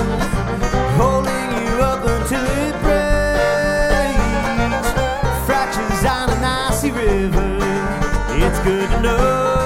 holding you up until it breaks. Fractures on an icy river, it's good to know.